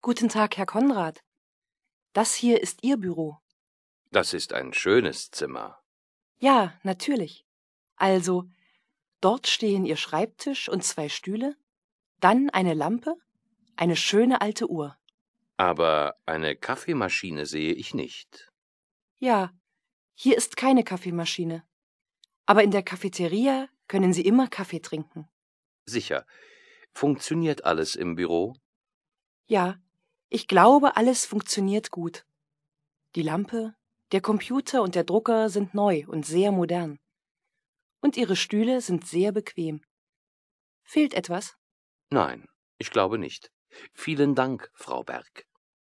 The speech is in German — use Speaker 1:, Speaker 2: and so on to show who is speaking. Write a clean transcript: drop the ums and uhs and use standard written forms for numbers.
Speaker 1: Guten Tag, Herr Konrad. Das hier ist Ihr Büro.
Speaker 2: Das ist ein schönes Zimmer.
Speaker 1: Ja, natürlich. Also, dort stehen Ihr Schreibtisch und 2 Stühle, dann eine Lampe, eine schöne alte Uhr.
Speaker 2: Aber eine Kaffeemaschine sehe ich nicht.
Speaker 1: Ja, hier ist keine Kaffeemaschine. Aber in der Cafeteria können Sie immer Kaffee trinken.
Speaker 2: Sicher. Funktioniert alles im Büro?
Speaker 1: Ja, ich glaube, alles funktioniert gut. Die Lampe, der Computer und der Drucker sind neu und sehr modern. Und Ihre Stühle sind sehr bequem. Fehlt etwas?
Speaker 2: Nein, ich glaube nicht. Vielen Dank, Frau Berg.